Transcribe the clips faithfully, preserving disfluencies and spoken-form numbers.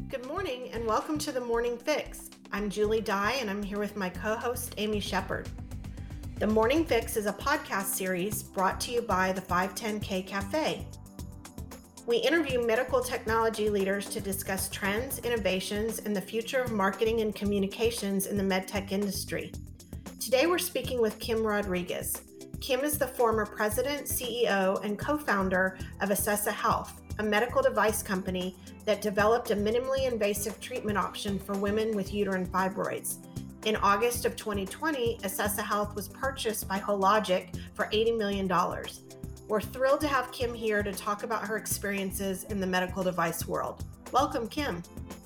Good morning and welcome to the Morning Fix. I'm Julie Dye and I'm here with my co-host Amy Shepard. The Morning Fix is a podcast series brought to you by the five ten K Cafe. We interview medical technology leaders to discuss trends, innovations, and the future of marketing and communications in the medtech industry. Today we're speaking with Kim Rodriguez. Kim is the former president, C E O, and co-founder of Acessa Health, a medical device company that developed a minimally invasive treatment option for women with uterine fibroids. In August of twenty twenty, Acessa Health was purchased by Hologic for eighty million dollars. We're thrilled to have Kim here to talk about her experiences in the medical device world. Welcome, Kim.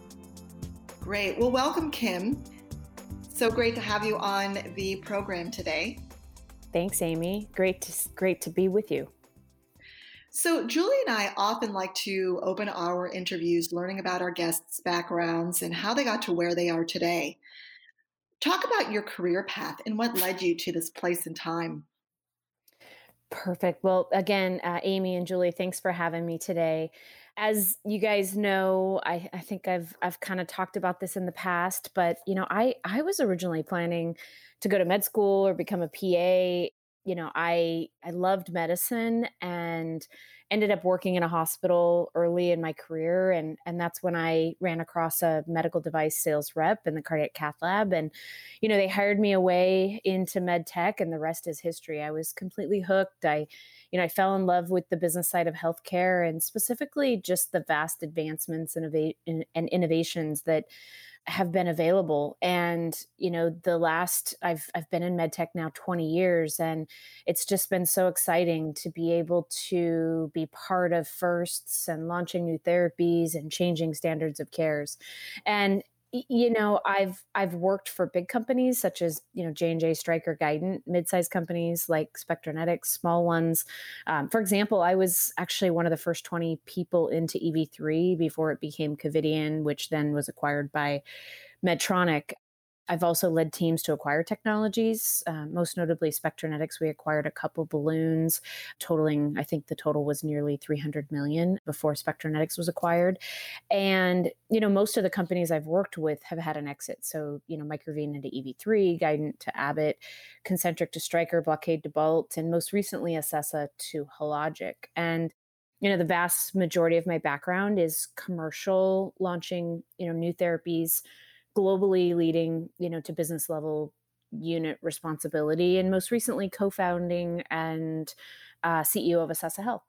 Great. Well, welcome, Kim. So great to have you on the program today. Thanks, Amy. Great to, great to be with you. So Julie and I often like to open our interviews learning about our guests' backgrounds and how they got to where they are today. Talk about your career path and what led you to this place and time. Perfect. Well, again, uh, Amy and Julie, thanks for having me today. As you guys know, I, I think I've I've kind of talked about this in the past, but you know, I I was originally planning to go to med school or become a P A. You know, I I loved medicine and ended up working in a hospital early in my career. And, and that's when I ran across a medical device sales rep in the cardiac cath lab. And, you know, they hired me away into med tech and the rest is history. I was completely hooked. I, you know, I fell in love with the business side of healthcare and specifically just the vast advancements and, innova- and innovations that have been available. And, you know, the last I've, I've been in medtech now twenty years, and it's just been so exciting to be able to be part of firsts and launching new therapies and changing standards of cares. And, you know, I've, I've worked for big companies such as, you know, J and J, Stryker, Guidant, mid-sized companies like Spectranetics, small ones. Um, for example, I was actually one of the first twenty people into E V three before it became Covidien, which then was acquired by Medtronic. I've also led teams to acquire technologies, uh, most notably Spectranetics. We acquired a couple balloons totaling, I think the total was nearly three hundred million before Spectranetics was acquired. And, you know, most of the companies I've worked with have had an exit. So, you know, Microvene into E V three, Guidant to Abbott, Concentric to Stryker, Blockade to Bolt, and most recently Acessa to Hologic. And you know, the vast majority of my background is commercial, launching, you know, new therapies, globally leading, you know, to business level unit responsibility, and most recently co-founding and uh, C E O of Acessa Health.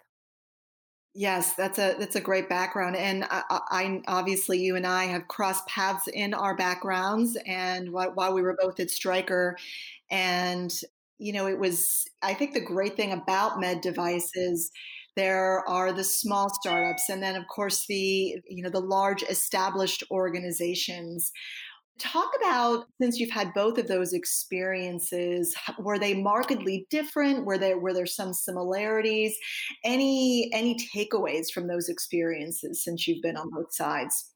Yes, that's a that's a great background, and I, I obviously you and I have crossed paths in our backgrounds, and while, while we were both at Stryker, and you know, it was I think the great thing about med devices. There are the small startups, and then of course the you know the large established organizations. Talk about, since you've had both of those experiences, were they markedly different? Were there were there some similarities? Any any takeaways from those experiences since you've been on both sides?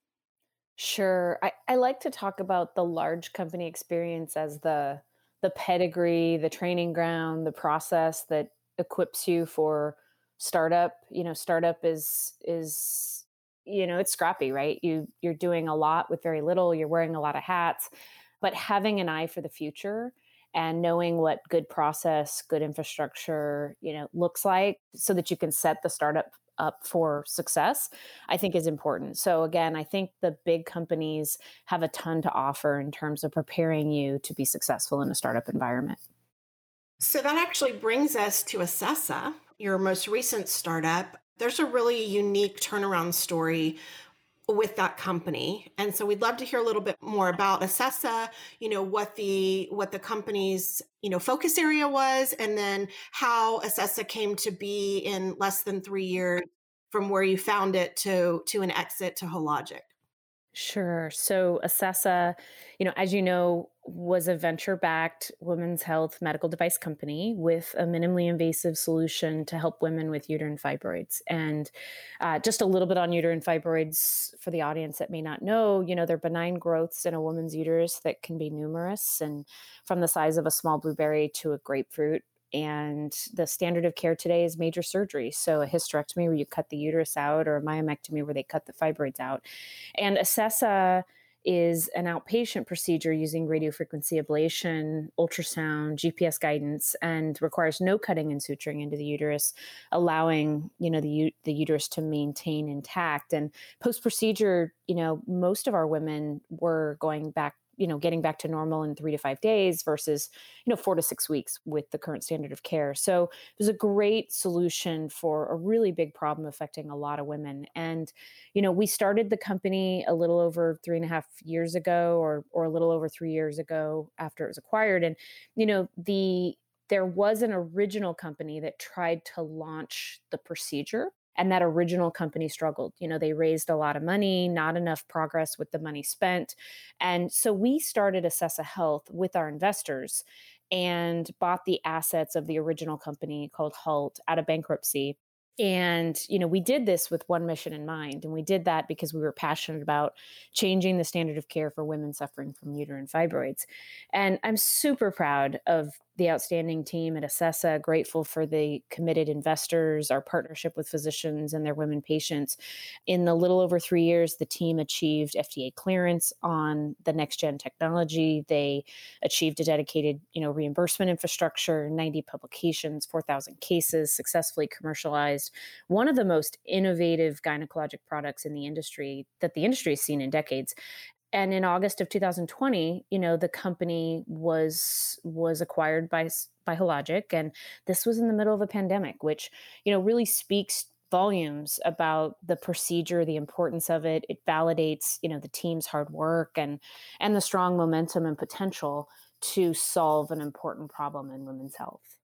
Sure. I, I like to talk about the large company experience as the the pedigree, the training ground, the process that equips you for startup. You know, startup is is you know, it's scrappy, right? You you're doing a lot with very little, you're wearing a lot of hats, but having an eye for the future and knowing what good process, good infrastructure, you know, looks like so that you can set the startup up for success, I think is important. So again, I think the big companies have a ton to offer in terms of preparing you to be successful in a startup environment. So that actually brings us to Acessa, your most recent startup. There's a really unique turnaround story with that company. And so we'd love to hear a little bit more about Acessa, you know, what the what the company's, you know, focus area was, and then how Acessa came to be in less than three years from where you found it to to an exit to Hologic. Sure. So Acessa, you know, as you know, was a venture-backed women's health medical device company with a minimally invasive solution to help women with uterine fibroids. And uh, just a little bit on uterine fibroids for the audience that may not know, you know, they're benign growths in a woman's uterus that can be numerous and from the size of a small blueberry to a grapefruit. And the standard of care today is major surgery. So a hysterectomy where you cut the uterus out, or a myomectomy where they cut the fibroids out. And Acessa is an outpatient procedure using radiofrequency ablation, ultrasound, G P S guidance, and requires no cutting and suturing into the uterus, allowing, you know, the, u- the uterus to maintain intact. And post-procedure, you know, most of our women were going back, you know, getting back to normal in three to five days versus, you know, four to six weeks with the current standard of care. So it was a great solution for a really big problem affecting a lot of women. And, you know, we started the company a little over three and a half years ago, or or a little over three years ago after it was acquired. And, you know, the there was an original company that tried to launch the procedure. And that original company struggled. You know, they raised a lot of money, not enough progress with the money spent. And so we started Acessa Health with our investors and bought the assets of the original company called Halt out of bankruptcy. And, you know, we did this with one mission in mind. And we did that because we were passionate about changing the standard of care for women suffering from uterine fibroids. And I'm super proud of the outstanding team at Acessa, grateful for the committed investors, our partnership with physicians and their women patients. In the little over three years, the team achieved F D A clearance on the next gen technology. They achieved a dedicated, you know, reimbursement infrastructure, ninety publications, four thousand cases successfully commercialized. One of the most innovative gynecologic products in the industry that the industry has seen in decades. And in August of two thousand twenty, you know, the company was was acquired by by Hologic, and this was in the middle of a pandemic, which, you know, really speaks volumes about the procedure, the importance of it. It validates, you know, the team's hard work and and the strong momentum and potential to solve an important problem in women's health.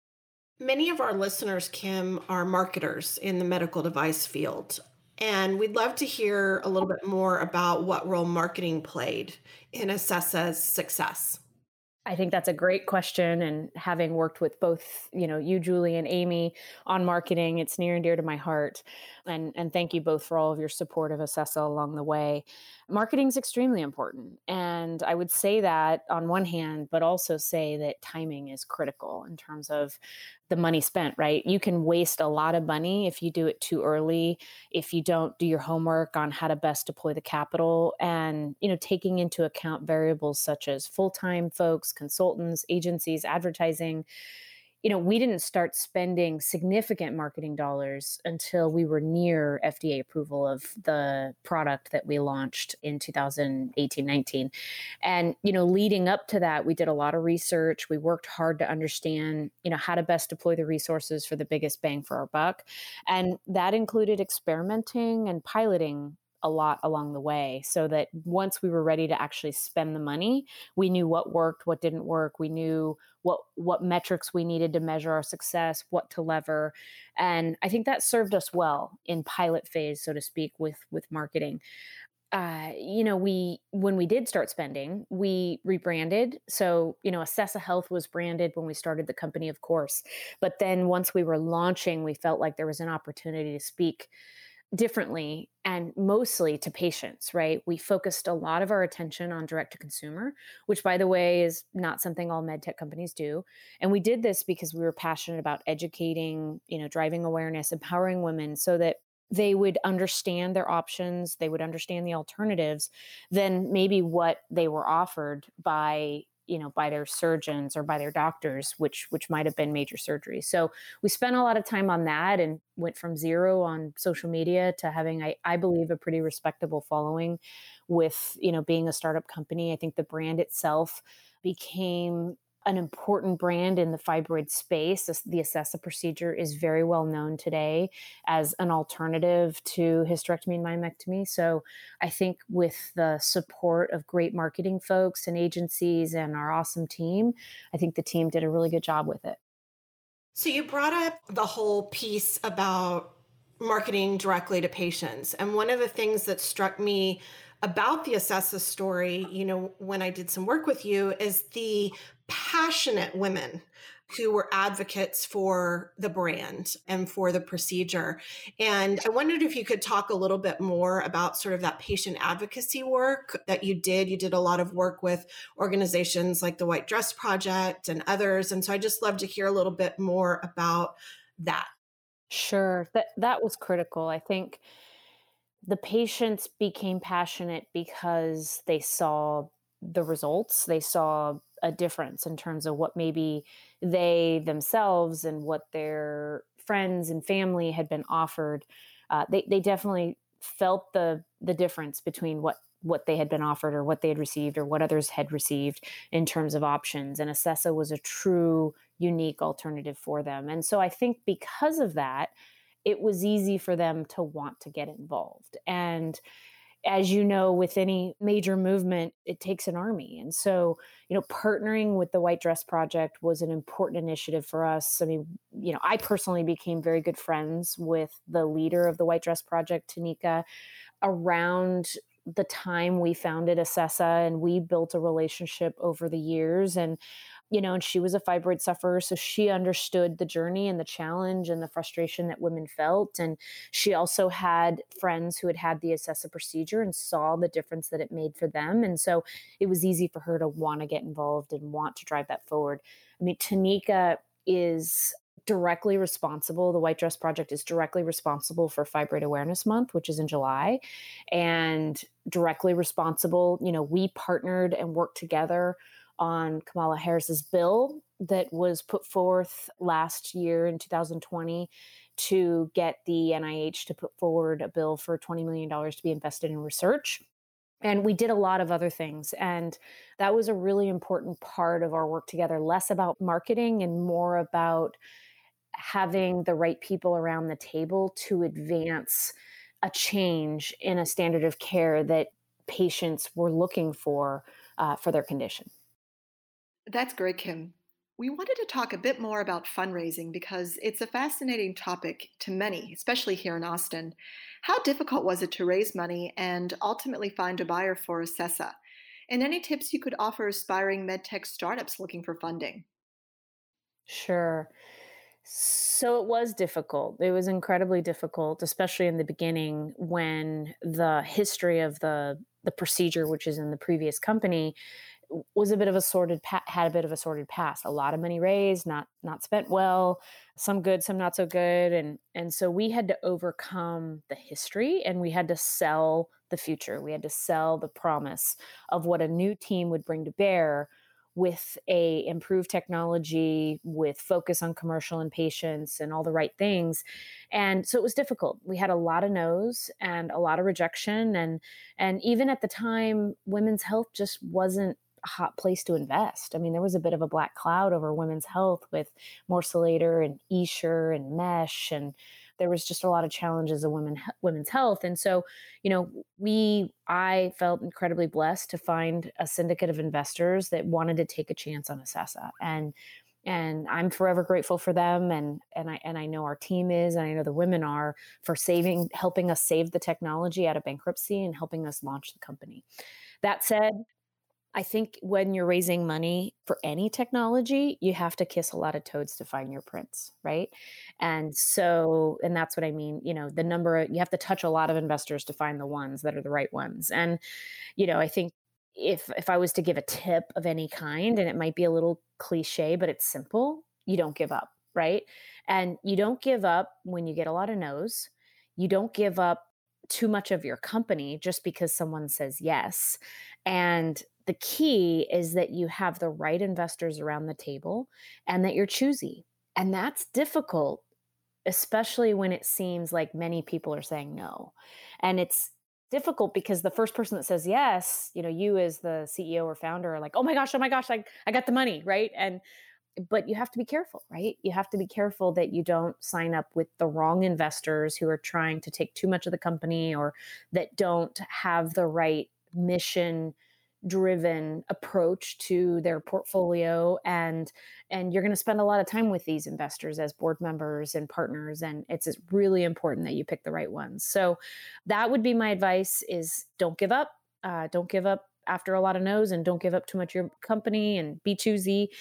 Many of our listeners, Kim, are marketers in the medical device field. And we'd love to hear a little bit more about what role marketing played in Acessa's success. I think that's a great question. And having worked with both, you know, you, Julie, and Amy on marketing, it's near and dear to my heart. And, and thank you both for all of your support of Acessa along the way. Marketing is extremely important. And I would say that on one hand, but also say that timing is critical in terms of the money spent, right? You can waste a lot of money if you do it too early, if you don't do your homework on how to best deploy the capital, and, you know, taking into account variables such as full-time folks, consultants, agencies, advertising. You know, we didn't start spending significant marketing dollars until we were near F D A approval of the product that we launched in two thousand eighteen, nineteen. And, you know, leading up to that, we did a lot of research. We worked hard to understand, you know, how to best deploy the resources for the biggest bang for our buck. And that included experimenting and piloting a lot along the way, so that once we were ready to actually spend the money, we knew what worked, what didn't work. We knew what what metrics we needed to measure our success, what to lever. And I think that served us well in pilot phase, so to speak, with with marketing. Uh, you know, we when we did start spending, we rebranded. So, you know, Acessa Health was branded when we started the company, of course. But then once we were launching, we felt like there was an opportunity to speak differently and mostly to patients, right? We focused a lot of our attention on direct to consumer, which, by the way, is not something all med tech companies do. And we did this because we were passionate about educating, you know, driving awareness, empowering women so that they would understand their options, they would understand the alternatives than maybe what they were offered by, you know, by their surgeons or by their doctors, which which might have been major surgery. So we spent a lot of time on that and went from zero on social media to having, I, I believe, a pretty respectable following with, you know, being a startup company. I think the brand itself became an important brand in the fibroid space. The Acessa procedure is very well known today as an alternative to hysterectomy and myomectomy. So I think with the support of great marketing folks and agencies and our awesome team, I think the team did a really good job with it. So you brought up the whole piece about marketing directly to patients. And one of the things that struck me about the Acessa story, you know, when I did some work with you, is the passionate women who were advocates for the brand and for the procedure. And I wondered if you could talk a little bit more about sort of that patient advocacy work that you did. You did a lot of work with organizations like the White Dress Project and others. And so I just love to hear a little bit more about that. Sure. That that was critical. I think the patients became passionate because they saw the results. They saw a difference in terms of what maybe they themselves and what their friends and family had been offered. Uh, they they definitely felt the the difference between what what they had been offered or what they had received or what others had received in terms of options. And Acessa was a true unique alternative for them. And so I think because of that, it was easy for them to want to get involved. And as you know, with any major movement, it takes an army. And so, you know, partnering with the White Dress Project was an important initiative for us. I mean, you know, I personally became very good friends with the leader of the White Dress Project, Tanika, around the time we founded Acessa, and we built a relationship over the years. And you know, and she was a fibroid sufferer. So she understood the journey and the challenge and the frustration that women felt. And she also had friends who had had the Acessa procedure and saw the difference that it made for them. And so it was easy for her to want to get involved and want to drive that forward. I mean, Tanika is directly responsible. The White Dress Project is directly responsible for Fibroid Awareness Month, which is in July, and directly responsible. You know, we partnered and worked together on Kamala Harris's bill that was put forth last year in two thousand twenty to get the N I H to put forward a bill for twenty million dollars to be invested in research. And we did a lot of other things. And that was a really important part of our work together, less about marketing and more about having the right people around the table to advance a change in a standard of care that patients were looking for uh, for their condition. That's great, Kim. We wanted to talk a bit more about fundraising because it's a fascinating topic to many, especially here in Austin. How difficult was it to raise money and ultimately find a buyer for Acessa? And any tips you could offer aspiring medtech startups looking for funding? Sure. So it was difficult. It was incredibly difficult, especially in the beginning when the history of the the procedure, which is in the previous company, was a bit of a sordid pa- had a bit of a sordid past. A lot of money raised, not not spent well, some good, some not so good, and and so we had to overcome the history and we had to sell the future. We had to sell the promise of what a new team would bring to bear with a improved technology, with focus on commercial and patients and all the right things. And so it was difficult. We had a lot of no's and a lot of rejection, and and even at the time, women's health just wasn't a hot place to invest. I mean, there was a bit of a black cloud over women's health with Morcelator and Esure and Mesh, and there was just a lot of challenges of women women's health. And so, you know, we I felt incredibly blessed to find a syndicate of investors that wanted to take a chance on Acessa. And and I'm forever grateful for them, and and I and I know our team is, and I know the women are, for saving helping us save the technology out of bankruptcy and helping us launch the company. That said, I think when you're raising money for any technology, you have to kiss a lot of toads to find your prince, right? And so, and that's what I mean, you know, the number, you have to touch a lot of investors to find the ones that are the right ones. And, you know, I think if if I was to give a tip of any kind, and it might be a little cliche, but it's simple, you don't give up, right? And you don't give up when you get a lot of no's. You don't give up too much of your company just because someone says yes. And the key is that you have the right investors around the table and that you're choosy. And that's difficult, especially when it seems like many people are saying no. And it's difficult because the first person that says yes, you know, you as the C E O or founder are like, oh my gosh, oh my gosh, I, I got the money, right? And but you have to be careful, right? You have to be careful that you don't sign up with the wrong investors who are trying to take too much of the company, or that don't have the right mission driven approach to their portfolio. And and you're going to spend a lot of time with these investors as board members and partners, and it's really important that you pick the right ones. So that would be my advice: is don't give up. Uh, don't give up after a lot of no's, and don't give up too much of your company, and be choosy.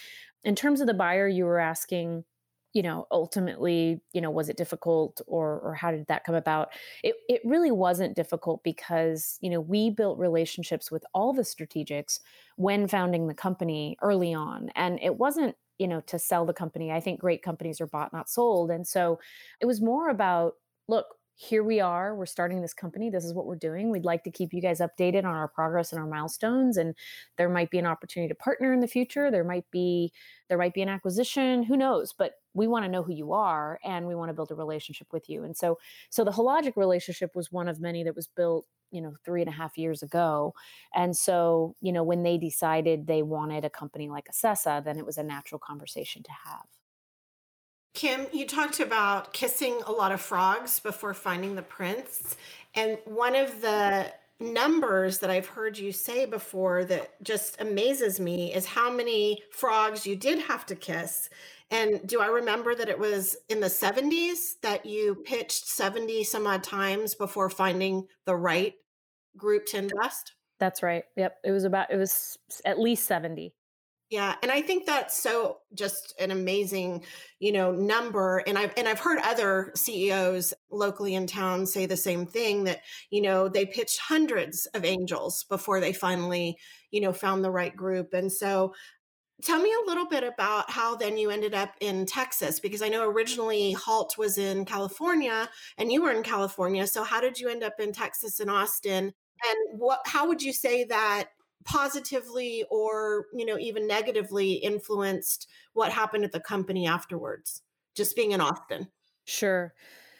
In terms of the buyer, you were asking, you know, ultimately, you know, was it difficult or or how did that come about? It it really wasn't difficult because, you know, we built relationships with all the strategics when founding the company early on. And it wasn't, you know, to sell the company. I think great companies are bought, not sold. And so it was more about, look, here we are, we're starting this company. This is what we're doing. We'd like to keep you guys updated on our progress and our milestones. And there might be an opportunity to partner in the future. There might be, there might be an acquisition, who knows, but we want to know who you are and we want to build a relationship with you. And so, so the Hologic relationship was one of many that was built, you know, three and a half years ago. And so, you know, when they decided they wanted a company like Acessa, then it was a natural conversation to have. Kim, you talked about kissing a lot of frogs before finding the prince. And one of the numbers that I've heard you say before that just amazes me is how many frogs you did have to kiss. And do I remember that it was in the seventies that you pitched seventy some odd times before finding the right group to invest? That's right. Yep. It was about, it was at least seventy. Yeah, and I think that's so just an amazing, you know, number. And I've and I've heard other C E Os locally in town say the same thing, that, you know, they pitched hundreds of angels before they finally, you know, found the right group. And so tell me a little bit about how then you ended up in Texas, because I know originally Halt was in California and you were in California. So how did you end up in Texas and Austin? And what how would you say that positively or, you know, even negatively influenced what happened at the company afterwards, just being in Austin? Sure.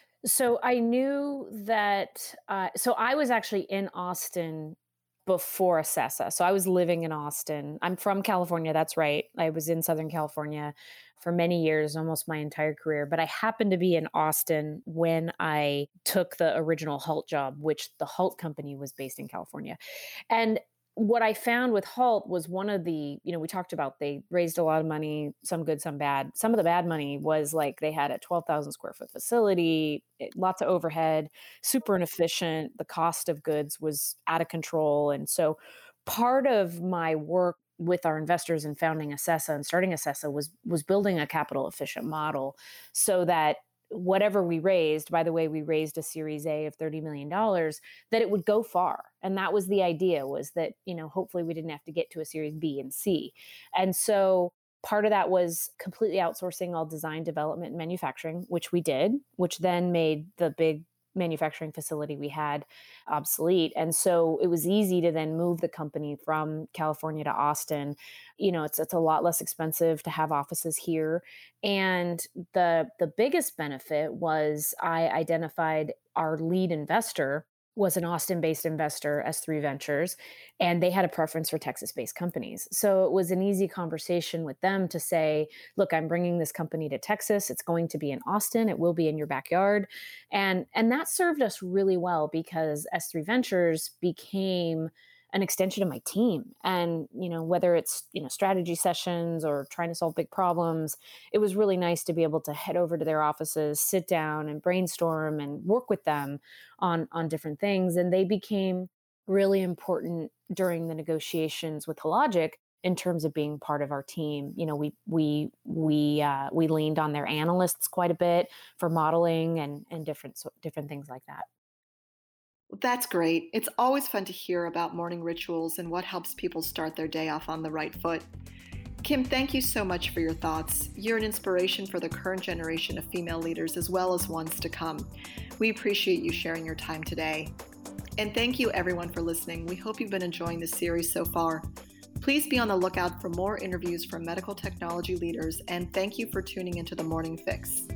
So I knew that, uh, so I was actually in Austin before Acessa. So I was living in Austin. I'm from California. That's right. I was in Southern California for many years, almost my entire career. But I happened to be in Austin when I took the original Halt job, which the Halt company was based in California. And what I found with Halt was one of the, you know, we talked about they raised a lot of money, some good, some bad. Some of the bad money was like they had a twelve thousand square foot facility, it, lots of overhead, super inefficient. The cost of goods was out of control. And so part of my work with our investors in founding Acessa and starting Acessa was, was building a capital efficient model so that whatever we raised, by the way, we raised a Series A of thirty million dollars, that it would go far. And that was the idea, was that, you know, hopefully we didn't have to get to a Series B and C. And so part of that was completely outsourcing all design, development, and manufacturing, which we did, which then made the big manufacturing facility we had obsolete. And so it was easy to then move the company from California to Austin. You know, it's it's a lot less expensive to have offices here. And the the biggest benefit was I identified our lead investor was an Austin-based investor, S three Ventures, and they had a preference for Texas-based companies. So it was an easy conversation with them to say, look, I'm bringing this company to Texas. It's going to be in Austin. It will be in your backyard. And, and that served us really well because S three Ventures became an extension of my team. And, you know, whether it's, you know, strategy sessions or trying to solve big problems, it was really nice to be able to head over to their offices, sit down and brainstorm and work with them on, on different things. And they became really important during the negotiations with Hologic in terms of being part of our team. You know, we, we, we, uh, we leaned on their analysts quite a bit for modeling and, and different, different things like that. That's great. It's always fun to hear about morning rituals and what helps people start their day off on the right foot. Kim, thank you so much for your thoughts. You're an inspiration for the current generation of female leaders as well as ones to come. We appreciate you sharing your time today. And thank you everyone for listening. We hope you've been enjoying this series so far. Please be on the lookout for more interviews from medical technology leaders, and thank you for tuning into The Morning Fix.